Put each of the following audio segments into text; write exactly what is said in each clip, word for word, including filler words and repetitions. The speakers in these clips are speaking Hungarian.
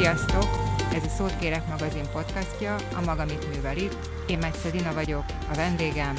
Sziasztok! Ez a Szót Kérek magazin podcastja, a Maga mit művel itt. Én Metsze Dina vagyok, a vendégem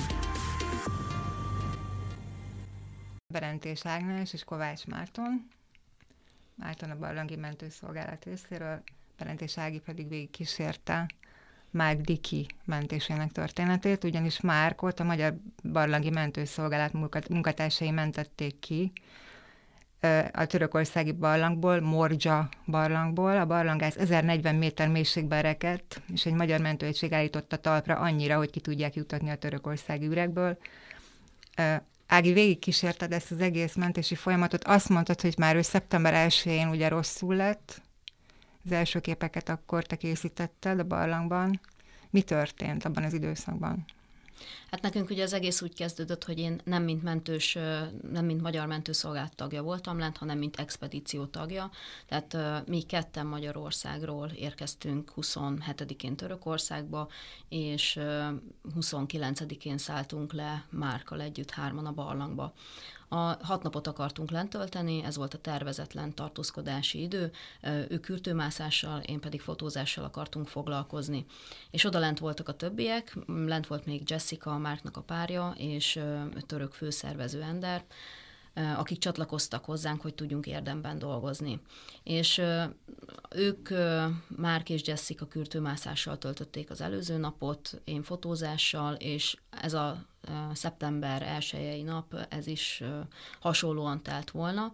Berentés Ágnes és Kovács Márton. Márton a Barlangi Mentőszolgálat részéről, Berentés Ági pedig végig kísérte Márk Dickie mentésének történetét, ugyanis Márkot a Magyar Barlangi Mentőszolgálat munkatársai mentették ki a törökországi barlangból, Morzsa barlangból. A barlangász ezernegyven méter mélységben rekedt, és egy magyar mentőegység állította talpra annyira, hogy ki tudják juttatni a törökországi üregből. Ági, végig kísérted ezt az egész mentési folyamatot. Azt mondtad, hogy már ő szeptember elsején ugye rosszul lett. Az első képeket akkor te készítetted a barlangban. Mi történt abban az időszakban? Hát nekünk ugye az egész úgy kezdődött, hogy én nem mint mentős, nem mint Magyar Mentőszolgálat tagja voltam lent, hanem mint expedíció tagja. Tehát mi ketten Magyarországról érkeztünk huszonhetedikén Törökországba, és huszonkilencedikén szálltunk le Márkkal együtt hárman a barlangba. A hat napot akartunk lent tölteni, ez volt a tervezetlen tartózkodási idő, ők kürtőmászással, én pedig fotózással akartunk foglalkozni. És oda lent voltak a többiek, lent volt még Jessica, Márknak a párja, és török főszervező Ender, akik csatlakoztak hozzánk, hogy tudjunk érdemben dolgozni. És ők, Márk és Jessica kürtőmászással töltötték az előző napot, én fotózással, és ez a szeptember elsejei nap, ez is hasonlóan telt volna.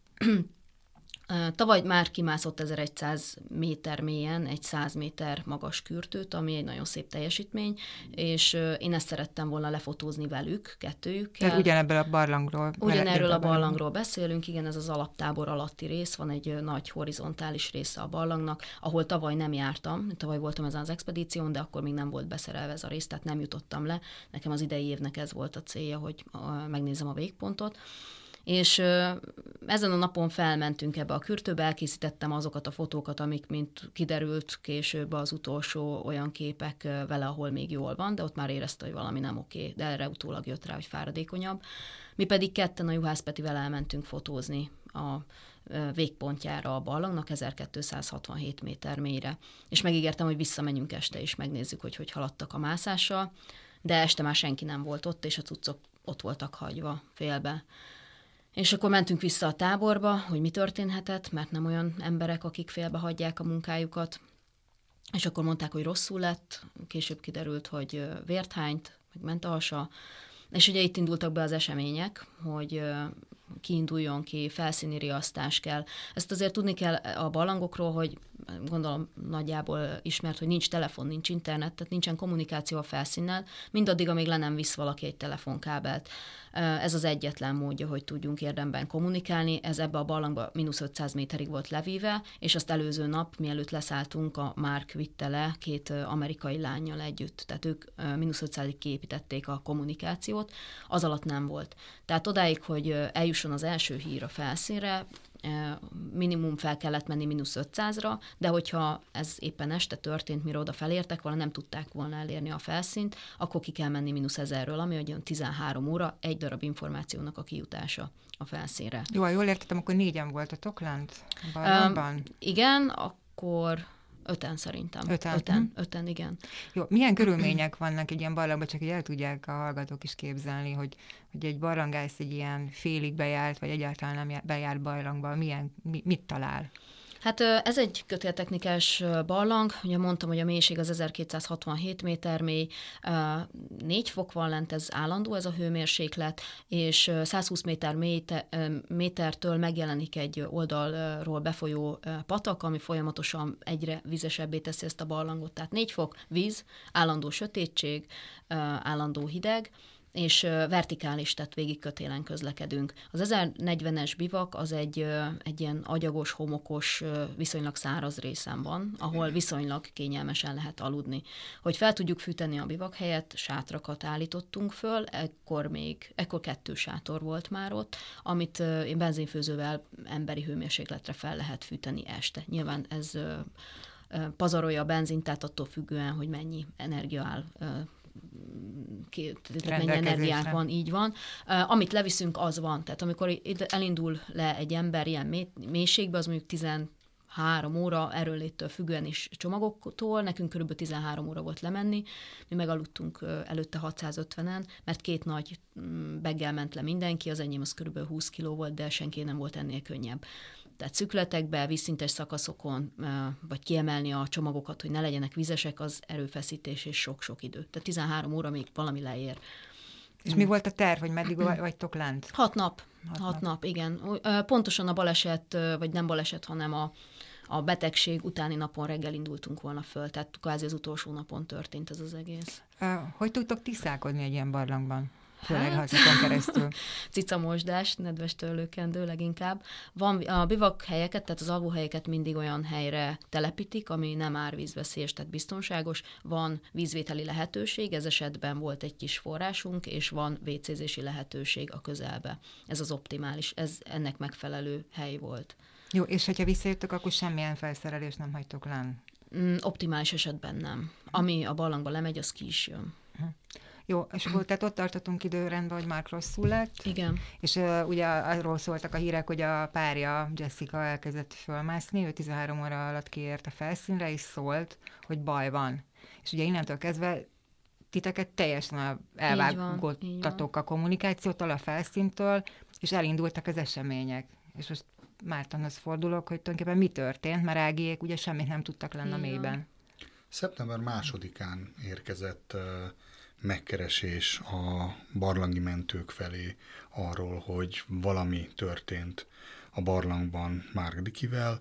Tavaly már kimászott ezerszáz méter mélyen egy száz méter magas kürtőt, ami egy nagyon szép teljesítmény, és én ezt szerettem volna lefotózni velük, kettőjükkel. Tehát ugyanebből a barlangról. Ugyanerről a barlangról beszélünk, igen, ez az alaptábor alatti rész, van egy nagy horizontális része a barlangnak, ahol tavaly nem jártam, tavaly voltam ezen az expedíción, de akkor még nem volt beszerelve ez a rész, tehát nem jutottam le. Nekem az idei évnek ez volt a célja, hogy megnézem a végpontot. És ezen a napon felmentünk ebbe a kürtőbe, elkészítettem azokat a fotókat, amik, mint kiderült később, az utolsó olyan képek vele, ahol még jól van, de ott már érezte, hogy valami nem oké, de erre utólag jött rá, hogy fáradékonyabb. Mi pedig ketten a Juhász Petivel elmentünk fotózni a végpontjára a barlangnak, ezerkétszázhatvanhét méter mélyre. És megígértem, hogy visszamegyünk este, és megnézzük, hogy hogy haladtak a mászással, de este már senki nem volt ott, és a cuccok ott voltak hagyva félbe. És akkor mentünk vissza a táborba, hogy mi történhetett, mert nem olyan emberek, akik félbe hagyják a munkájukat. És akkor mondták, hogy rosszul lett, később kiderült, hogy vért hányt, meg ment a hasa. És ugye itt indultak be az események, hogy kiinduljon ki, felszíni riasztás kell. Ezt azért tudni kell a barlangokról, hogy gondolom nagyjából ismert, hogy nincs telefon, nincs internet, tehát nincsen kommunikáció a felszínnel, mindaddig, amíg le nem visz valaki egy telefonkábelt. Ez az egyetlen módja, hogy tudjunk érdemben kommunikálni. Ez ebbe a barlangba mínusz ötszáz méterig volt levíve, és azt előző nap, mielőtt leszálltunk, a Márk vitte le két amerikai lánnyal együtt. Tehát ők mínusz ötszázig kiépítették a kommunikációt, az alatt nem volt. Tehát odáig, hogy eljusson az első hír a felszínre, minimum fel kellett menni mínusz ötszázra, de hogyha ez éppen este történt, mire oda felértek volna, nem tudták volna elérni a felszínt, akkor ki kell menni mínusz ezerről, ami olyan tizenhárom óra, egy darab információnak a kijutása a felszínre. Jó, jól értettem, akkor négyen voltatok lent a barlangban? Um, igen, akkor öten szerintem. Öten? Öten, öten, igen. Jó, milyen körülmények vannak egy ilyen barlangban, csak így el tudják a hallgatók is képzelni, hogy, hogy egy barlangász egy ilyen félig bejárt, vagy egyáltalán nem bejárt barlangban, milyen, mi, mit talál? Hát ez egy kötéltechnikás barlang, ugye mondtam, hogy a mélység az ezerkétszázhatvanhét méter mély, négy fok van lent, ez állandó, ez a hőmérséklet, és százhúsz méter méte, métertől megjelenik egy oldalról befolyó patak, ami folyamatosan egyre vizesebbé teszi ezt a barlangot. Tehát négy fok, víz, állandó sötétség, állandó hideg, és vertikális, tehát végig kötélen közlekedünk. Az ezernegyvenes bivak az egy, egy ilyen agyagos, homokos, viszonylag száraz részen van, ahol viszonylag kényelmesen lehet aludni. Hogy fel tudjuk fűteni a bivak helyett, sátrakat állítottunk föl, ekkor még, ekkor kettő sátor volt már ott, amit én benzinfőzővel emberi hőmérsékletre fel lehet fűteni este. Nyilván ez pazarolja a benzint, tehát attól függően, hogy mennyi energia áll mennyi energiánk van, így van. Uh, amit leviszünk, az van. Tehát amikor elindul le egy ember ilyen mélységbe, az mondjuk három óra, erőnléttől függően is csomagoktól, nekünk körülbelül tizenhárom óra volt lemenni, mi megaludtunk előtte hatszázötvenen, mert két nagy beggel ment le mindenki, az enyém az körülbelül húsz kiló volt, de senki nem volt ennél könnyebb. Tehát szükletekbe, vízszintes szakaszokon, vagy kiemelni a csomagokat, hogy ne legyenek vizesek, az erőfeszítés és sok-sok idő. Tehát tizenhárom óra még valami leér. És mi volt a terv, hogy meddig vagytok lent? Hat nap. Hat, Hat nap. nap, igen. Pontosan a baleset, vagy nem baleset, hanem a, a betegség utáni napon reggel indultunk volna föl, tehát kvázi az utolsó napon történt ez az egész. Hogy tudtok tisztálkodni egy ilyen barlangban? Főleg hatszakon keresztül. Cicamosdás, nedves törlőkendő leginkább. Van a bivak helyeket, tehát az alvóhelyeket mindig olyan helyre telepítik, ami nem árvízveszélyes, tehát biztonságos. Van vízvételi lehetőség, ez esetben volt egy kis forrásunk, és van vécézési lehetőség a közelbe. Ez az optimális, ez ennek megfelelő hely volt. Jó, és hogyha visszajöttök, akkor semmilyen felszerelés nem hagytok lenn? Mm, optimális esetben nem. Ami a barlangba lemegy, az ki is jön. Jó, és akkor tehát ott tartottunk időrendben, hogy Mark rosszul lett. Igen. És uh, ugye arról szóltak a hírek, hogy a párja, Jessica elkezdett fölmászni, ő tizenhárom óra alatt kiért a felszínre, és szólt, hogy baj van. És ugye innentől kezdve titeket teljesen elvágottatok a kommunikációtól, a felszíntől, és elindultak az események. És most Mártonhoz fordulok, hogy tulajdonképpen mi történt, mert Ágiék ugye semmit nem tudtak lenni a mélyben. szeptember másodikán érkezett uh, megkeresés a barlangi mentők felé arról, hogy valami történt a barlangban Mark Dickivel.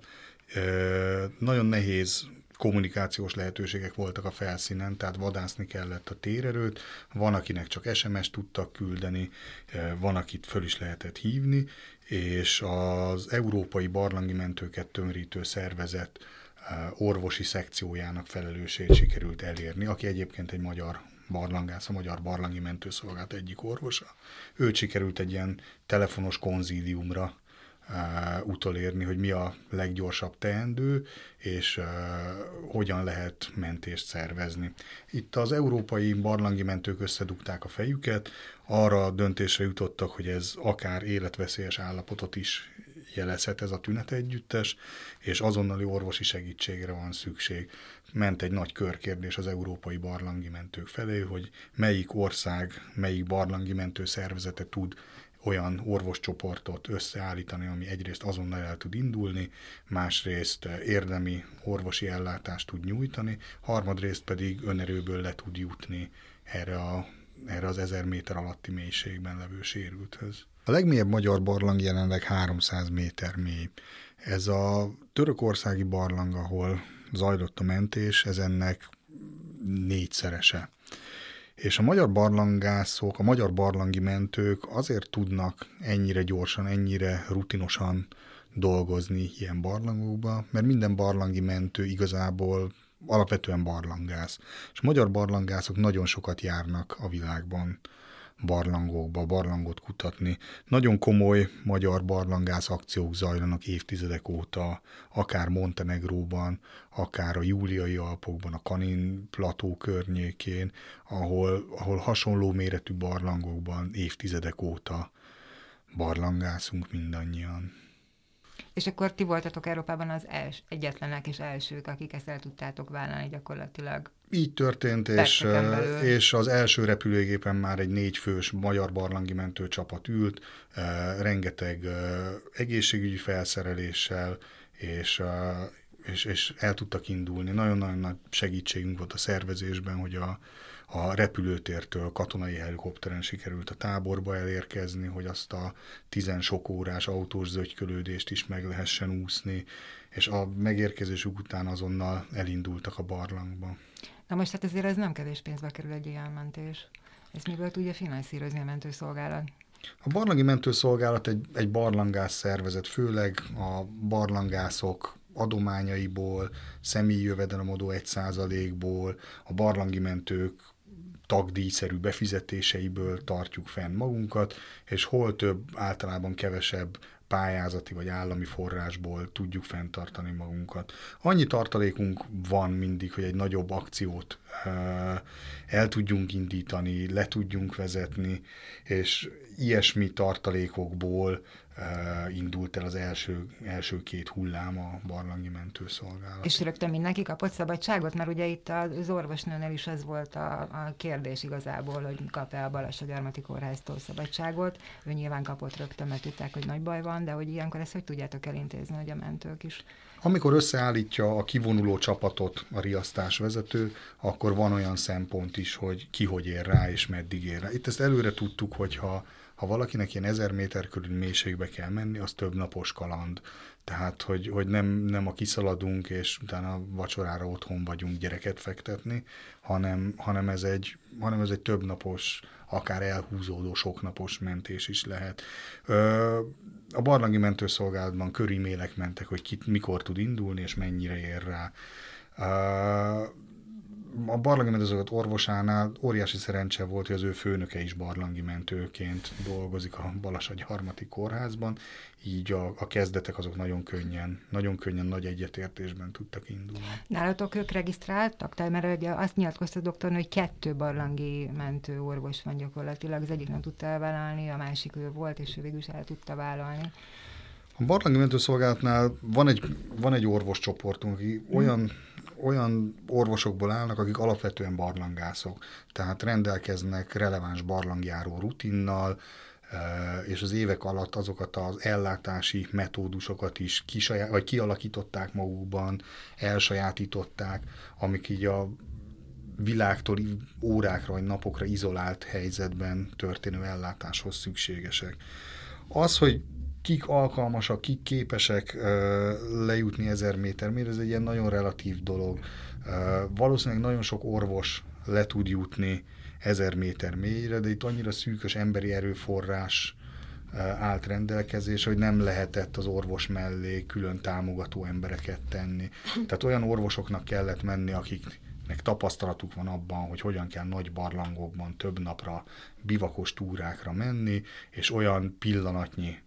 Uh, nagyon nehéz kommunikációs lehetőségek voltak a felszínen, tehát vadászni kellett a térerőt, van, akinek csak es em es-t tudtak küldeni, van, akit föl is lehetett hívni, és az Európai Barlangi Mentőket Tömörítő Szervezet orvosi szekciójának felelősét sikerült elérni, aki egyébként egy magyar barlangász, a Magyar Barlangi Mentőszolgálat egyik orvosa. Őt sikerült egy ilyen telefonos konzíliumra Uh, utolérni, hogy mi a leggyorsabb teendő, és uh, hogyan lehet mentést szervezni. Itt az európai barlangi mentők összedugták a fejüket, arra a döntésre jutottak, hogy ez akár életveszélyes állapotot is jelezhet ez a tünetegyüttes, és azonnali orvosi segítségre van szükség. Ment egy nagy körkérdés az európai barlangi mentők felé, hogy melyik ország, melyik barlangi mentő szervezete tud olyan orvoscsoportot összeállítani, ami egyrészt azonnal el tud indulni, másrészt érdemi orvosi ellátást tud nyújtani, harmadrészt pedig önerőből le tud jutni erre, a, erre az ezer méter alatti mélységben levő sérülthöz. A legmélyebb magyar barlang jelenleg háromszáz méter mély. Ez a törökországi barlang, ahol zajlott a mentés, ez ennek négyszerese. És a magyar barlangászok, a magyar barlangi mentők azért tudnak ennyire gyorsan, ennyire rutinosan dolgozni ilyen barlangokba, mert minden barlangi mentő igazából alapvetően barlangász. És magyar barlangászok nagyon sokat járnak a világban barlangokba, barlangot kutatni. Nagyon komoly magyar barlangász akciók zajlanak évtizedek óta, akár Montenegróban, akár a Júliai Alpokban, a Kanin plató környékén, ahol, ahol hasonló méretű barlangokban évtizedek óta barlangászunk mindannyian. És akkor ti voltatok Európában az els, egyetlenek és elsők, akik ezt el tudtátok vállalni gyakorlatilag. Így történt, és, és az első repülőgépen már egy négyfős magyar barlangi mentőcsapat ült, rengeteg egészségügyi felszereléssel, és, és, és el tudtak indulni. Nagyon-nagyon nagy segítségünk volt a szervezésben, hogy a, a repülőtértől katonai helikopteren sikerült a táborba elérkezni, hogy azt a tizen sok órás autós zögykölődést is meg lehessen úszni, és a megérkezésük után azonnal elindultak a barlangba. Na most hát ezért ez nem kevés pénzbe kerül egy ilyen mentés. Ezt miből tudja finanszírozni a mentőszolgálat? A barlangi mentőszolgálat egy, egy barlangász szervezet, főleg a barlangászok adományaiból, személyi jövedelemadó egy százalékból, a barlangi mentők tagdíjszerű befizetéseiből tartjuk fenn magunkat, és hol több, általában kevesebb pályázati vagy állami forrásból tudjuk fenntartani magunkat. Annyi tartalékunk van mindig, hogy egy nagyobb akciót el tudjunk indítani, le tudjunk vezetni, és ilyesmi tartalékokból indult el az első, első két hullám a barlangi mentőszolgálat. És rögtön mindenki kapott szabadságot? Mert ugye itt az orvosnőnél is ez volt a, a kérdés igazából, hogy kap-e a Balassagyarmati Kórháztól szabadságot. Ő nyilván kapott rögtön, mert tudták, hogy nagy baj van, de hogy ilyenkor ezt hogy tudjátok elintézni, hogy a mentők is? Amikor összeállítja a kivonuló csapatot a riasztásvezető, akkor van olyan szempont is, hogy ki hogy ér rá, és meddig ér rá. Itt ezt előre tudtuk, hogyha ha valakinek ilyen ezer méter körül mélységbe kell menni, az több napos kaland. Tehát, hogy, hogy nem, nem a kiszaladunk, és utána vacsorára otthon vagyunk gyereket fektetni, hanem, hanem, ez egy, hanem ez egy több napos, akár elhúzódó soknapos mentés is lehet. Ö, a barlangi mentőszolgálatban körimélek mentek, hogy ki, mikor tud indulni, és mennyire ér rá. Ö, A barlangi mentőszolgálat orvosánál óriási szerencse volt, hogy az ő főnöke is barlangi mentőként dolgozik a Balassagyarmati Kórházban, így a, a kezdetek azok nagyon könnyen, nagyon könnyen nagy egyetértésben tudtak indulni. Nálatok ők regisztráltak? Tehát mert ugye azt nyilatkozta a doktornő, hogy kettő barlangi mentő orvos van gyakorlatilag, az egyik nem tudta elvállalni, a másik ő volt, és ő végül is el tudta vállalni. A barlangi mentőszolgálatnál van egy, van egy orvoscsoportunk, aki olyan, olyan orvosokból állnak, akik alapvetően barlangászok, tehát rendelkeznek releváns barlangjáró rutinnal, és az évek alatt azokat az ellátási metódusokat is kisajá, vagy kialakították magukban, elsajátították, amik így a világtól órákra vagy napokra izolált helyzetben történő ellátáshoz szükségesek. Az, hogy kik alkalmasak, kik képesek uh, lejutni ezer méter mélyre, ez egy ilyen nagyon relatív dolog. Uh, valószínűleg nagyon sok orvos le tud jutni ezer méter mélyre, de itt annyira szűkös emberi erőforrás uh, állt rendelkezésre, hogy nem lehetett az orvos mellé külön támogató embereket tenni. Tehát olyan orvosoknak kellett menni, akiknek tapasztalatuk van abban, hogy hogyan kell nagy barlangokban több napra bivakos túrákra menni, és olyan pillanatnyi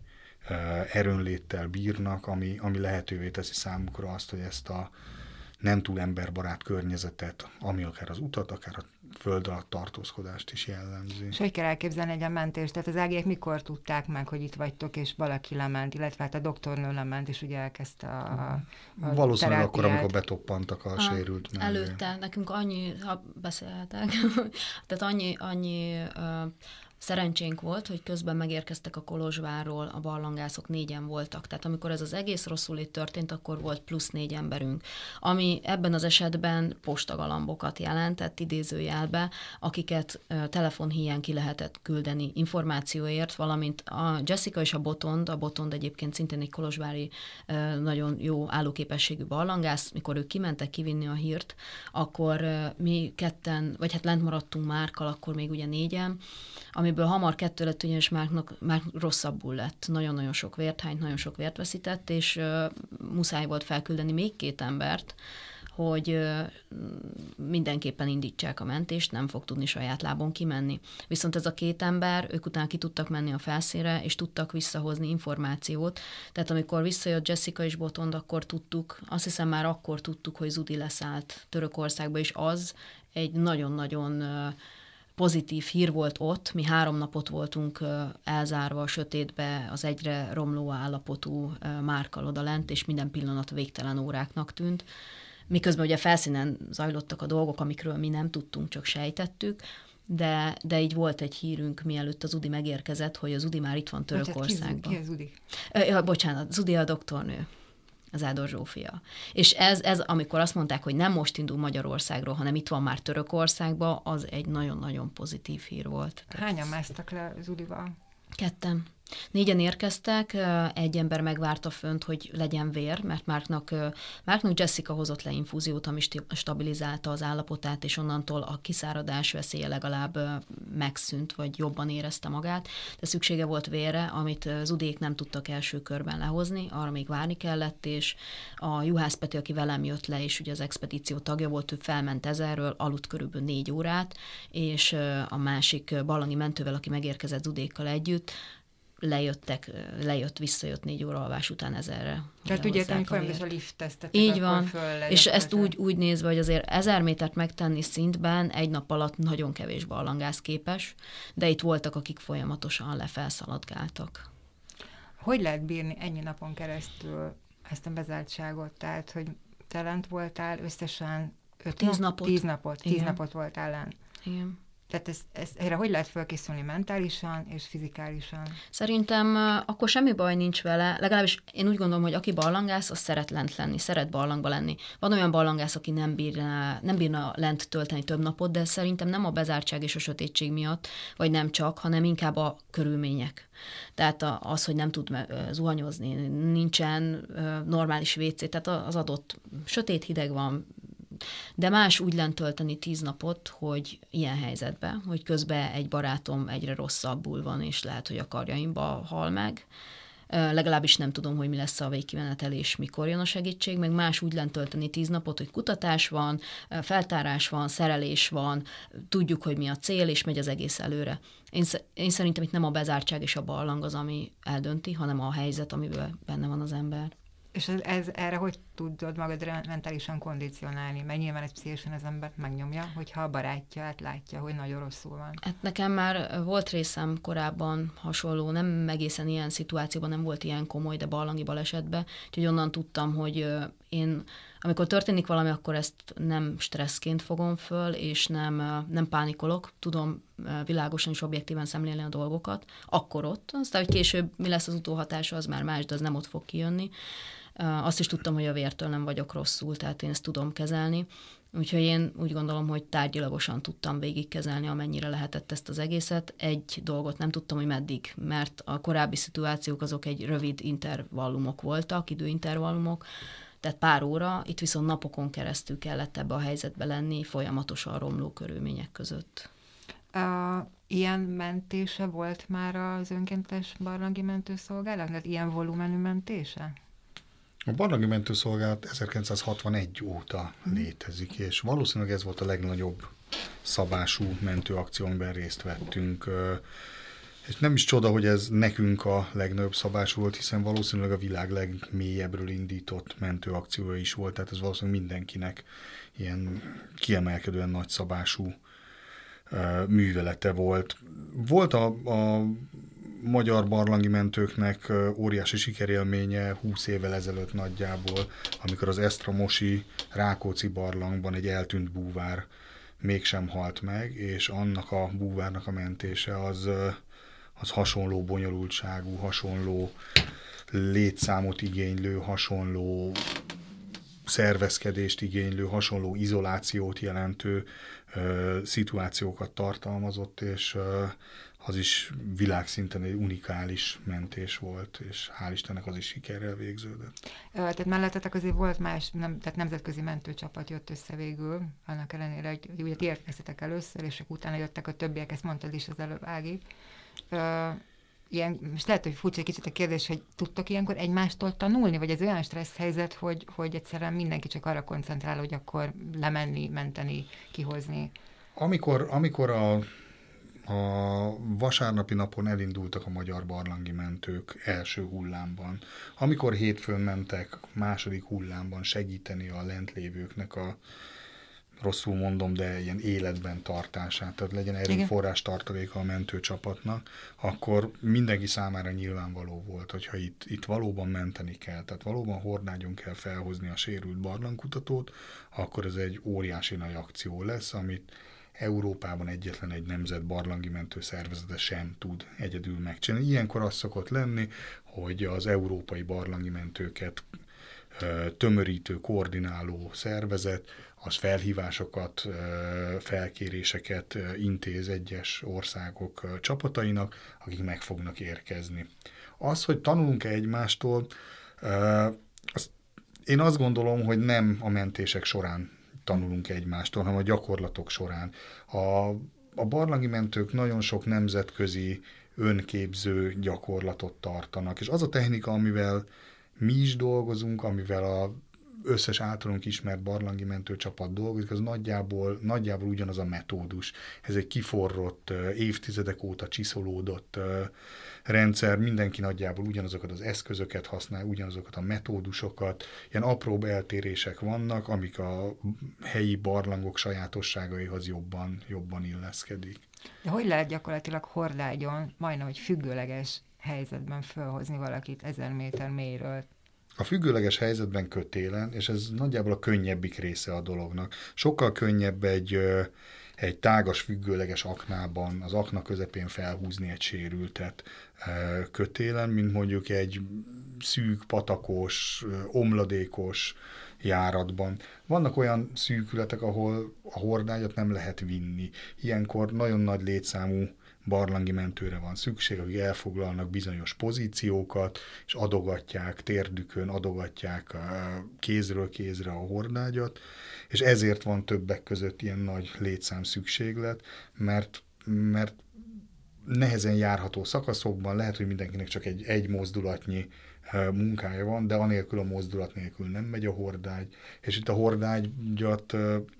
erőnléttel bírnak, ami, ami lehetővé teszi számukra azt, hogy ezt a nem túl emberbarát környezetet, ami akár az utat, akár a föld alatt tartózkodást is jellemzi. És hogy kell elképzelni egy a mentést? Tehát az ágiek mikor tudták meg, hogy itt vagytok, és valaki lement, illetve hát a doktornő lement, és ugye elkezdte a, a Valószínűleg terápiát. akkor, amikor betoppantak a, a sérült mellé. Előtte, nekünk annyi, ha beszélhetek, tehát annyi, annyi uh, szerencsénk volt, hogy közben megérkeztek a Kolozsvárról, a barlangászok négyen voltak. Tehát amikor ez az egész rosszul itt történt, akkor volt plusz négy emberünk. Ami ebben az esetben postagalambokat jelentett idézőjelbe, akiket uh, telefonhíján ki lehetett küldeni információért, valamint a Jessica és a Botond, a Botond egyébként szintén egy kolozsvári uh, nagyon jó állóképességű barlangász, mikor ők kimentek kivinni a hírt, akkor uh, mi ketten, vagy hát lent maradtunk Márkkal, akkor még ugye négyen, amiből hamar kettő lett, ugyanis Márknak már rosszabbul lett. Nagyon-nagyon sok vért hányt, nagyon sok vért veszített, és uh, muszáj volt felküldeni még két embert, hogy uh, mindenképpen indítsák a mentést, nem fog tudni saját lábon kimenni. Viszont ez a két ember, ők utána ki tudtak menni a felszínre, és tudtak visszahozni információt. Tehát amikor visszajött Jessica és Botond, akkor tudtuk, azt hiszem már akkor tudtuk, hogy Zudi leszállt Törökországba, és az egy nagyon-nagyon uh, pozitív hír volt ott, mi három napot voltunk elzárva a sötétbe az egyre romló állapotú Márkkal odalent, és minden pillanat végtelen óráknak tűnt. Miközben ugye felszínen zajlottak a dolgok, amikről mi nem tudtunk, csak sejtettük, de, de így volt egy hírünk, mielőtt az Zudi megérkezett, hogy az Zudi már itt van Törökországban. Ki az Zudi? Ja, bocsánat, Zudi a doktornő. Az Ádor Zsófia. És ez, ez, amikor azt mondták, hogy nem most indul Magyarországról, hanem itt van már Törökországba, az egy nagyon-nagyon pozitív hír volt. Hányan másztak le Zudival? Ketten. Négyen érkeztek, egy ember megvárta fönt, hogy legyen vér, mert Márknak, Márknak Jessica hozott le infúziót, ami stabilizálta az állapotát, és onnantól a kiszáradás veszélye legalább megszűnt, vagy jobban érezte magát, de szüksége volt vérre, amit Zudék nem tudtak első körben lehozni, arra még várni kellett, és a Juhász Peti, aki velem jött le, és ugye az expedíció tagja volt, ő felment ezerről, aludt körülbelül négy órát, és a másik barlangi mentővel, aki megérkezett Zudékkal együtt, lejöttek, lejött, visszajött négy óra alvás után ezerre. Tehát ugye, hogy folyamatosan lifteztetek. Így van, és ezt úgy, úgy nézve, hogy azért ezer métert megtenni szintben egy nap alatt nagyon kevés barlangász képes, de itt voltak, akik folyamatosan lefelszaladgáltak. hogy lehet bírni ennyi napon keresztül ezt a bezártságot? Tehát, hogy te lent voltál összesen öt tíz nap, napot. Tíz napot, tíz Igen. napot voltál lent. Igen. Tehát ez, ez, erre hogy lehet felkészülni mentálisan és fizikálisan? Szerintem akkor semmi baj nincs vele, legalábbis én úgy gondolom, hogy aki barlangász, az szeret lent lenni, szeret barlangba lenni. Van olyan barlangász, aki nem bírna, nem bírna lent tölteni több napot, de szerintem nem a bezártság és a sötétség miatt, vagy nem csak, hanem inkább a körülmények. Tehát az, hogy nem tud zuhanyozni, nincsen normális vé cé, tehát az adott sötét hideg van, de más úgy lent tölteni tíz napot, hogy ilyen helyzetben, hogy közben egy barátom egyre rosszabbul van, és lehet, hogy a karjaimba hal meg. Legalábbis nem tudom, hogy mi lesz a végkimenetel, és mikor jön a segítség, meg más úgy lent tölteni tíz napot, hogy kutatás van, feltárás van, szerelés van, tudjuk, hogy mi a cél, és megy az egész előre. Én, én szerintem itt nem a bezártság és a barlang az, ami eldönti, hanem a helyzet, amiben benne van az ember. És ez, ez, erre hogy tudod magad mentálisan kondicionálni? Mert nyilván egy pszichésen az embert megnyomja, hogyha a barátját látja, hogy nagyon rosszul van. Hát nekem már volt részem korábban hasonló, nem egészen ilyen szituációban, nem volt ilyen komoly, de barlangi balesetben, úgyhogy onnan tudtam, hogy én, amikor történik valami, akkor ezt nem stresszként fogom föl, és nem, nem pánikolok, tudom világosan és objektíven szemlélni a dolgokat, akkor ott. Aztán, hogy később mi lesz az utóhatása, az már más, de az nem ott fog kijönni. Azt is tudtam, hogy a vértől nem vagyok rosszul, tehát én ezt tudom kezelni. Úgyhogy én úgy gondolom, hogy tárgyilagosan tudtam végigkezelni, amennyire lehetett ezt az egészet. Egy dolgot nem tudtam, hogy meddig, mert a korábbi szituációk azok egy rövid intervallumok voltak, időintervallumok, tehát pár óra, itt viszont napokon keresztül kellett ebbe a helyzetbe lenni, folyamatosan romló körülmények között. Uh, ilyen mentése volt már az önkéntes barlangi mentőszolgálat? Tehát ilyen volumenű mentése? A barlangi mentőszolgálat ezerkilencszázhatvanegy óta létezik, és valószínűleg ez volt a legnagyobb szabású mentőakció, amiben részt vettünk. És nem is csoda, hogy ez nekünk a legnagyobb szabású volt, hiszen valószínűleg a világ legmélyebbről indított mentőakciója is volt, tehát ez valószínűleg mindenkinek ilyen kiemelkedően nagy szabású művelete volt. Volt a, a magyar barlangi mentőknek óriási sikerélménye húsz évvel ezelőtt nagyjából, amikor az esztramosi Rákóczi barlangban egy eltűnt búvár mégsem halt meg, és annak a búvárnak a mentése az, az hasonló bonyolultságú, hasonló létszámot igénylő, hasonló szervezkedést igénylő, hasonló izolációt jelentő ö, szituációkat tartalmazott, és ö, az is világszinten egy unikális mentés volt, és hál' Istennek az is sikerrel végződött. Tehát mellettetek azért volt más, nem, tehát nemzetközi mentőcsapat jött össze végül, annak ellenére, hogy ugye ti érkeztetek először, és akkor utána jöttek a többiek, ezt mondtad is az előbb, Ági. Ilyen, most lehet, hogy furcsa egy kicsit a kérdés, hogy tudtok ilyenkor egymástól tanulni, vagy ez olyan stressz helyzet, hogy, hogy egyszerűen mindenki csak arra koncentrál, hogy akkor lemenni, menteni, kihozni. Amikor, amikor a, a vasárnapi napon elindultak a magyar barlangi mentők első hullámban, amikor hétfőn mentek második hullámban segíteni a lentlévőknek a rosszul mondom, de ilyen életben tartását, tehát legyen erőforrás tartaléka a mentőcsapatnak, akkor mindenki számára nyilvánvaló volt, hogyha itt, itt valóban menteni kell, tehát valóban hordágyon kell felhozni a sérült barlangkutatót, akkor ez egy óriási nagy akció lesz, amit Európában egyetlen egy nemzet barlangi mentő szervezete sem tud egyedül megcsinálni. Ilyenkor az szokott lenni, hogy az európai barlangi mentőket tömörítő, koordináló szervezet, az felhívásokat, felkéréseket intéz egyes országok csapatainak, akik meg fognak érkezni. Az, hogy tanulunk-e egymástól, azt én azt gondolom, hogy nem a mentések során tanulunk egymástól, hanem a gyakorlatok során. A, a barlangi mentők nagyon sok nemzetközi önképző gyakorlatot tartanak, és az a technika, amivel mi is dolgozunk, amivel a összes általunk ismert barlangi mentőcsapat dolgozik, az nagyjából, nagyjából ugyanaz a metódus. Ez egy kiforrott, évtizedek óta csiszolódott rendszer, mindenki nagyjából ugyanazokat az eszközöket használ, ugyanazokat a metódusokat, ilyen apróbb eltérések vannak, amik a helyi barlangok sajátosságaihoz jobban, jobban illeszkedik. De hogy lehet gyakorlatilag hordágyon, majdnem, hogy függőleges helyzetben fölhozni valakit ezer méter mélyről? A függőleges helyzetben kötélen, és ez nagyjából a könnyebbik része a dolognak. Sokkal könnyebb egy, egy tágas függőleges aknában, az akna közepén felhúzni egy sérültet kötélen, mint mondjuk egy szűk, patakos, omladékos járatban. Vannak olyan szűkületek, ahol a hordágyat nem lehet vinni. Ilyenkor nagyon nagy létszámú barlangi mentőre van szükség, akik elfoglalnak bizonyos pozíciókat, és adogatják térdükön, adogatják kézről kézre a hordágyat, és ezért van többek között ilyen nagy létszám szükséglet, mert, mert nehezen járható szakaszokban lehet, hogy mindenkinek csak egy, egy mozdulatnyi munkája van, de anélkül a mozdulat nélkül nem megy a hordágy, és itt a hordágyat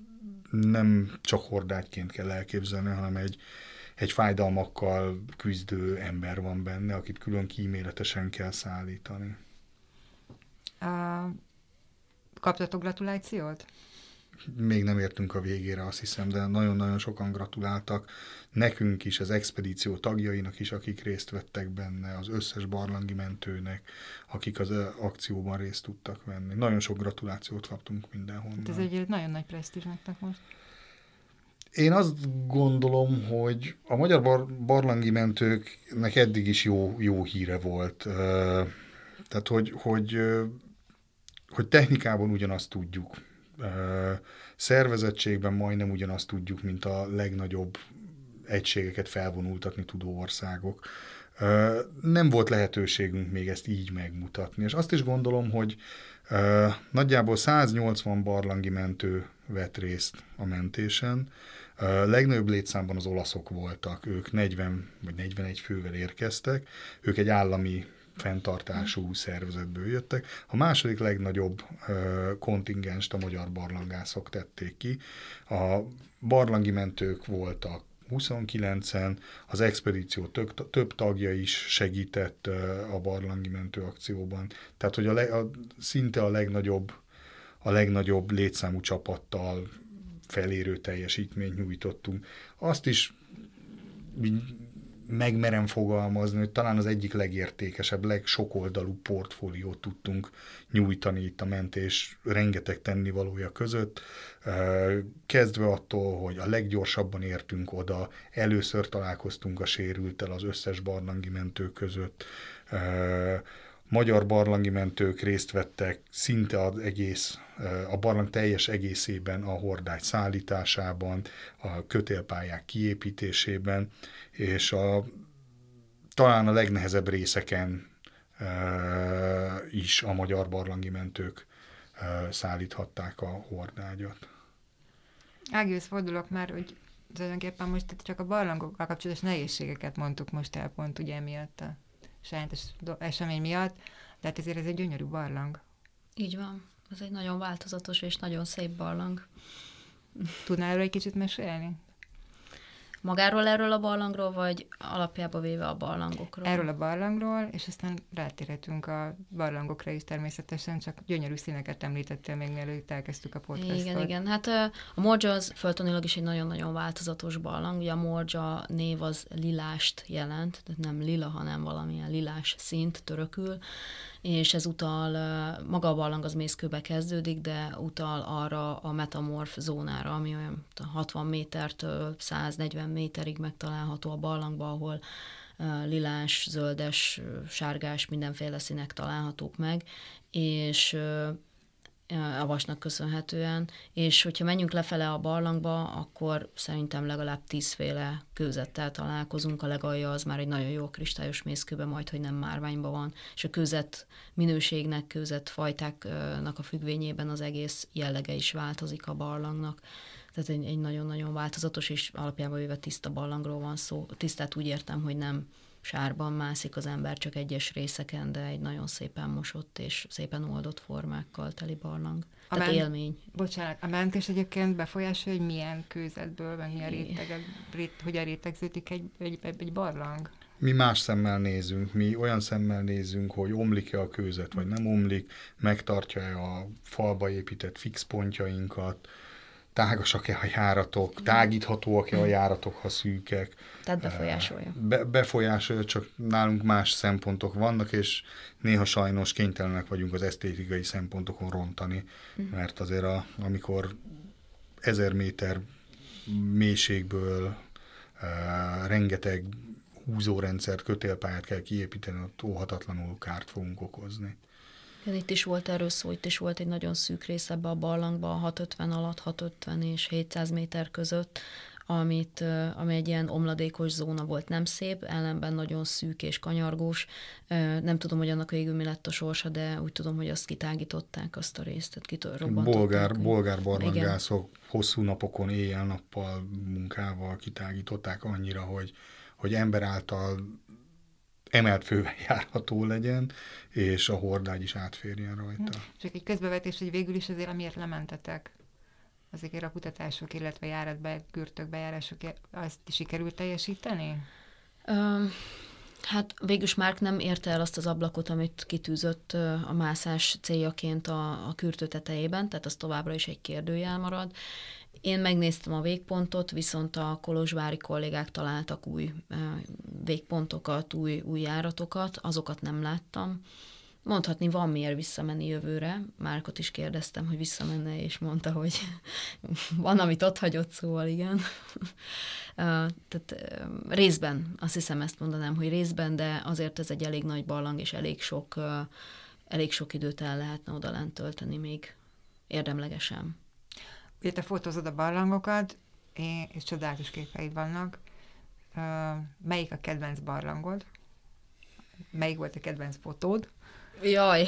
nem csak hordágyként kell elképzelni, hanem egy egy fájdalmakkal küzdő ember van benne, akit külön kíméletesen kell szállítani. Uh, kaptatok gratulációt? Még nem értünk a végére, azt hiszem, de nagyon-nagyon sokan gratuláltak. Nekünk is, az expedíció tagjainak is, akik részt vettek benne, az összes barlangi mentőnek, akik az akcióban részt tudtak venni. Nagyon sok gratulációt kaptunk mindenhonnan. Hát ez egy nagyon nagy presztízs nektek most. Én azt gondolom, hogy a magyar bar- barlangi mentőknek eddig is jó, jó híre volt. Tehát, hogy, hogy, hogy technikában ugyanazt tudjuk. Szervezettségben majdnem ugyanazt tudjuk, mint a legnagyobb egységeket felvonultatni tudó országok. Nem volt lehetőségünk még ezt így megmutatni. És azt is gondolom, hogy nagyjából száznyolcvan barlangi mentő vett részt a mentésen. A legnagyobb létszámban az olaszok voltak, ők negyven vagy negyvenegy fővel érkeztek, ők egy állami fenntartású szervezetből jöttek. A második legnagyobb kontingenst a magyar barlangászok tették ki. A barlangi mentők voltak huszonkilencen, az expedíció több, több tagja is segített a barlangi mentőakcióban. Tehát, hogy a, le, a szinte a legnagyobb, a legnagyobb létszámú csapattal felérő teljesítményt nyújtottunk. Azt is megmerem fogalmazni, hogy talán az egyik legértékesebb, legsokoldalú portfóliót tudtunk nyújtani itt a mentés rengeteg tennivalója között. Kezdve attól, hogy a leggyorsabban értünk oda, először találkoztunk a sérülttel az összes barlangi mentő között. Magyar barlangi mentők részt vettek szinte az egész, a barlang teljes egészében a hordágy szállításában, a kötélpályák kiépítésében, és a, talán a legnehezebb részeken e, is a magyar barlangi mentők e, szállíthatták a hordágyat. Ágihoz fordulok már, hogy tulajdonképpen most csak a barlangokkal kapcsolatos nehézségeket mondtuk most el pont ugye emiatt a sajnos esemény miatt, de hát ezért ez egy gyönyörű barlang. Így van. Ez egy nagyon változatos és nagyon szép barlang. Tudnál erről egy kicsit mesélni? Magáról erről a barlangról, vagy alapjába véve a barlangokról? Erről a barlangról, és aztán rátérhetünk a barlangokra is természetesen, csak gyönyörű színeket említettél még mielőtt elkezdtük a podcastot. Igen, igen. Hát a Morzsa az földtanilag is egy nagyon-nagyon változatos barlang. Ugye a Morzsa név az lilást jelent, tehát nem lila, hanem valamilyen lilás színt törökül, és ez utal, maga a barlang az mészkőbe kezdődik, de utal arra a metamorf zónára, ami olyan hatvan métertől száznegyven méterig megtalálható a barlangban, ahol lilás, zöldes, sárgás, mindenféle színek találhatók meg, és a vasnak köszönhetően, és hogyha menjünk lefele a barlangba, akkor szerintem legalább tízféle kőzettel találkozunk, a legalja az már egy nagyon jó kristályos mészkőben, majd, hogy nem márványban van, és a kőzet minőségnek, kőzet fajtáknak a függvényében az egész jellege is változik a barlangnak. Tehát egy, egy nagyon-nagyon változatos és alapjában véve tiszta barlangról van szó. Tisztát úgy értem, hogy nem sárban mászik az ember csak egyes részeken, de egy nagyon szépen mosott és szépen oldott formákkal teli barlang. A Tehát men- élmény. Bocsánat, a mentés egyébként befolyásolja, hogy milyen kőzetből, meg milyen rétegek, rét, hogyan rétegződik egy, egy, egy barlang? Mi más szemmel nézünk, mi olyan szemmel nézünk, hogy omlik-e a kőzet, vagy nem omlik, megtartja-e a falba épített fix pontjainkat, tágasak-e a járatok, tágíthatóak-e a járatok, ha szűkek. Tehát befolyásolja. Be, befolyásolja, csak nálunk más szempontok vannak, és néha sajnos kénytelenek vagyunk az esztétikai szempontokon rontani, uh-huh. mert azért a, amikor ezer méter mélységből uh, rengeteg húzórendszert, kötélpályát kell kiépíteni, ott óhatatlanul kárt fogunk okozni. Igen, itt is volt erről szó, itt is volt egy nagyon szűk rész ebbe a barlangba, a hatszázötven alatt, hatszázötven és hétszáz méter között, amit, ami egy ilyen omladékos zóna volt, nem szép, ellenben nagyon szűk és kanyargós. Nem tudom, hogy annak végül mi lett a sorsa, de úgy tudom, hogy azt kitágították, azt a részt, tehát kirobbantották. Bolgár, bolgár barlangászok hosszú napokon, éjjel-nappal munkával kitágították annyira, hogy, hogy ember által emelt fővel járható legyen, és a hordágy is átférjen rajta. Csak egy közbevetés, hogy végül is azért, amiért lementetek, azokért a kutatások, illetve járatbekürtök, bejárások, azt is sikerült teljesíteni? Um, hát végülis Márk nem érte el azt az ablakot, amit kitűzött a mászás céljaként a, a kürtő tetejében, tehát az továbbra is egy kérdőjel marad. Én megnéztem a végpontot, viszont a kolozsvári kollégák találtak új végpontokat, új, új járatokat, azokat nem láttam. Mondhatni, van miért visszamenni jövőre. Márkot is kérdeztem, hogy visszamenne, és mondta, hogy van, amit ott hagyott, szóval igen. Tehát részben, azt hiszem ezt mondanám, hogy részben, de azért ez egy elég nagy barlang, és elég sok, elég sok időt el lehetne oda lent tölteni még érdemlegesen. Ugye te fotózod a barlangokat, és csodálatos képeid vannak. Melyik a kedvenc barlangod? Melyik volt a kedvenc fotód? Jaj!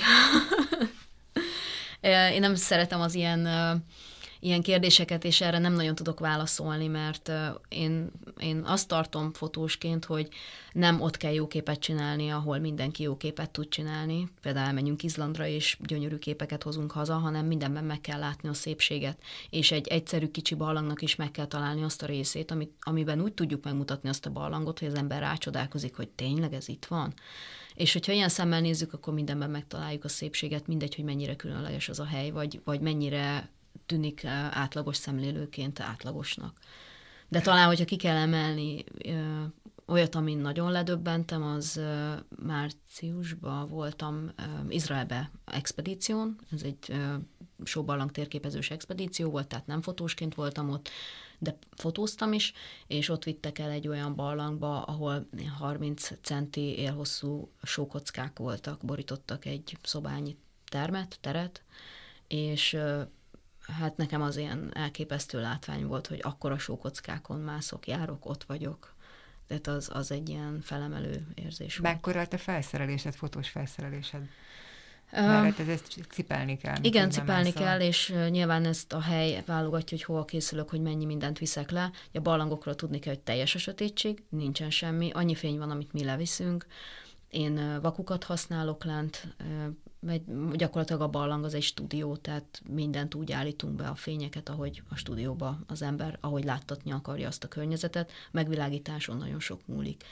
Én nem szeretem az ilyen, ilyen kérdéseket, és erre nem nagyon tudok válaszolni, mert én, én azt tartom fotósként, hogy nem ott kell jó képet csinálni, ahol mindenki jó képet tud csinálni. Például elmenjünk Izlandra, és gyönyörű képeket hozunk haza, hanem mindenben meg kell látni a szépséget. És egy egyszerű kicsi barlangnak is meg kell találni azt a részét, amit, amiben úgy tudjuk megmutatni azt a barlangot, hogy az ember rácsodálkozik, hogy tényleg ez itt van. És hogyha ilyen szemmel nézzük, akkor mindenben megtaláljuk a szépséget, mindegy, hogy mennyire különleges az a hely, vagy, vagy mennyire tűnik átlagos szemlélőként átlagosnak. De talán, hogyha ki kell emelni ö, olyat, amin nagyon ledöbbentem, az ö, márciusban voltam ö, Izraelbe expedíción, ez egy ö, sóbarlang térképezős expedíció volt, tehát nem fotósként voltam ott, de fotóztam is, és ott vittek el egy olyan barlangba, ahol harminc centi élhosszú sókockák voltak, borítottak egy szobányi termet, teret, és hát nekem az ilyen elképesztő látvány volt, hogy akkora sókockákon mászok, járok, ott vagyok. Tehát az, az egy ilyen felemelő érzés volt. Mekkora a te felszerelésed, fotós felszerelésed? Mert uh, ezt cipelni kell. Igen, cipelni mászol. kell, és nyilván ezt a hely válogatja, hogy hova készülök, hogy mennyi mindent viszek le. A barlangokról tudni kell, hogy teljes a sötétség, nincsen semmi, annyi fény van, amit mi leviszünk. Én vakukat használok lent, gyakorlatilag a barlang az egy stúdió, tehát mindent úgy állítunk be a fényeket, ahogy a stúdióba az ember, ahogy láttatni akarja azt a környezetet. Megvilágításon nagyon sok múlik.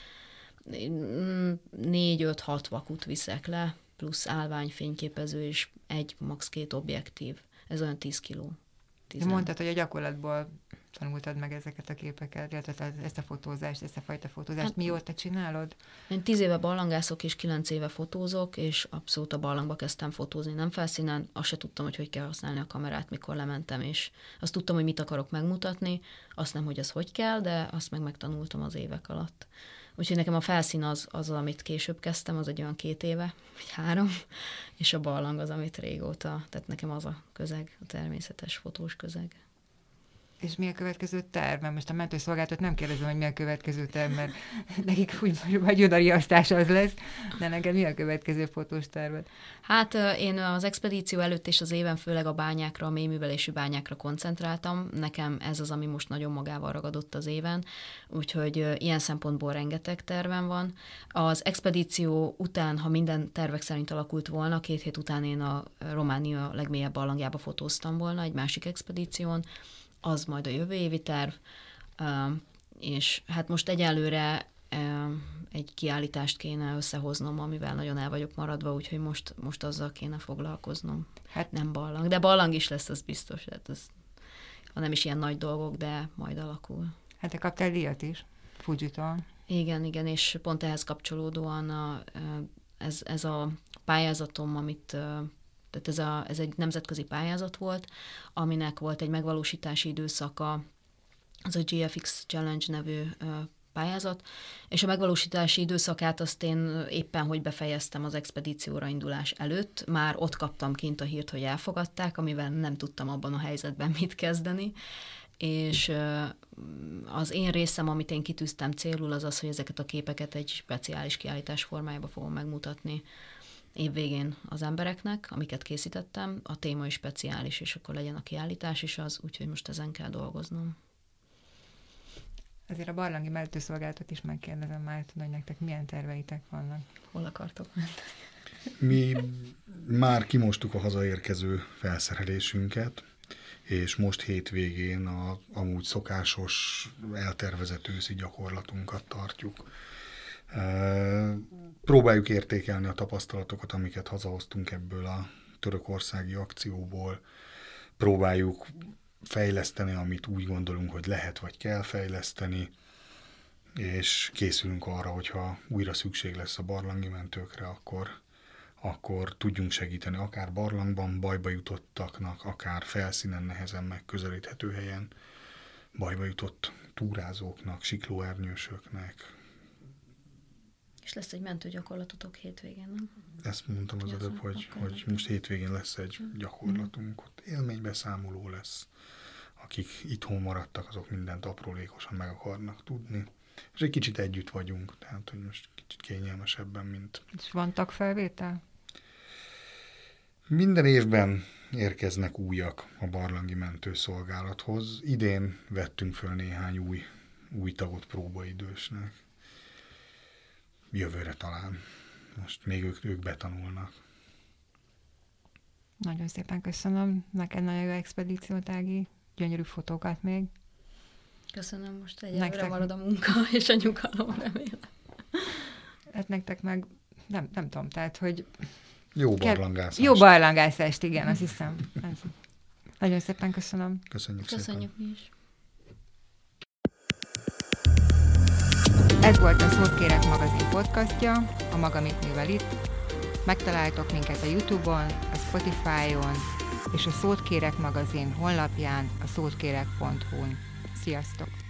Négy, öt, hat vakut viszek le, plusz állványfényképező, és egy, max. Két objektív. Ez olyan tíz kiló. Te mondtad, hogy a gyakorlatból tanultad meg ezeket a képeket, illetve ezt a fotózást, ezt a fajta fotózást. Hát, mióta csinálod? Én tíz éve barlangászok, és kilenc éve fotózok, és abszolút a barlangba kezdtem fotózni, nem felszínen. Azt se tudtam, hogy hogy kell használni a kamerát, mikor lementem, és azt tudtam, hogy mit akarok megmutatni, azt nem, hogy az hogy kell, de azt meg megtanultam az évek alatt. Úgyhogy nekem a felszín az, az, amit később kezdtem, az egy olyan két éve, vagy három, és a barlang az, amit régóta, tehát nekem az a közeg, a természetes fotós közeg. És mi a következő terv? Mert most a mentőszolgálatot nem kérdezem, hogy mi a következő terv, mert nekik úgy vagy odariasztás az lesz, de nekem mi a következő fotós terved? Hát én az expedíció előtt és az éven főleg a bányákra, a mélyművelésű bányákra koncentráltam. Nekem ez az, ami most nagyon magával ragadott az éven, úgyhogy ilyen szempontból rengeteg tervem van. Az expedíció után, ha minden tervek szerint alakult volna, két hét után én a Románia legmélyebb barlangjába fotóztam volna egy másik expedíción, az majd a jövő évi terv, és hát most egyelőre egy kiállítást kéne összehoznom, amivel nagyon el vagyok maradva, úgyhogy most, most azzal kéne foglalkoznom. Hát nem barlang, de barlang is lesz, az biztos. Hát az, ha nem is ilyen nagy dolgok, de majd alakul. Hát te kaptál díjat is, Fujitól. Igen, igen, és pont ehhez kapcsolódóan a, ez, ez a pályázatom, amit, tehát ez, a, ez egy nemzetközi pályázat volt, aminek volt egy megvalósítási időszaka, az a gé ef iksz Challenge nevű pályázat, és a megvalósítási időszakát azt én éppen, hogy befejeztem az expedícióra indulás előtt, már ott kaptam kint a hírt, hogy elfogadták, amivel nem tudtam abban a helyzetben mit kezdeni, és az én részem, amit én kitűztem célul, az az, hogy ezeket a képeket egy speciális kiállítás formájába fogom megmutatni évvégén az embereknek, amiket készítettem. A téma is speciális, és akkor legyen a kiállítás is az, úgyhogy most ezen kell dolgoznom. Azért a barlangi mentőszolgálatot is megkérdezem már, hogy nektek milyen terveitek vannak. Hol akartok menni? Mi már kimostuk a hazaérkező felszerelésünket, és most hétvégén a amúgy szokásos, eltervezett őszi gyakorlatunkat tartjuk. Próbáljuk értékelni a tapasztalatokat, amiket hazahoztunk ebből a törökországi akcióból. Próbáljuk fejleszteni, amit úgy gondolunk, hogy lehet vagy kell fejleszteni, és készülünk arra, hogyha újra szükség lesz a barlangi mentőkre, akkor, akkor tudjunk segíteni akár barlangban bajba jutottaknak, akár felszínen nehezen megközelíthető helyen bajba jutott túrázóknak, siklóernyősöknek. És lesz egy mentőgyakorlatotok hétvégén, nem? Ezt mondtam az előbb, hogy, hogy most hétvégén lesz egy gyakorlatunk, ott élménybeszámoló lesz. Akik itthon maradtak, azok mindent aprólékosan meg akarnak tudni. És egy kicsit együtt vagyunk, tehát hogy most kicsit kényelmesebben, mint... És van tagfelvétel? Minden évben érkeznek újak a barlangi mentőszolgálathoz. Idén vettünk föl néhány új, új tagot próbaidősnek. Jövőre talán. Most még ők, ők betanulnak. Nagyon szépen köszönöm. Neked nagyon jó expedíciót, Ági. Gyönyörű fotókat még. Köszönöm, most egyelőre marad a munka és a nyugalom, remélem. Hát nektek meg, nem, nem tudom, tehát, hogy... Jó barlangászást. Jó barlangászást, igen, azt hiszem. Ez. Nagyon szépen köszönöm. Köszönjük, Köszönjük szépen. mi is. Ez volt a Szót Kérek magazin podcastja, a Maga mit művel itt. Megtaláltok minket a YouTube-on, a Spotify-on, és a Szót Kérek magazin honlapján, a szótkérek pont hu-n. Sziasztok!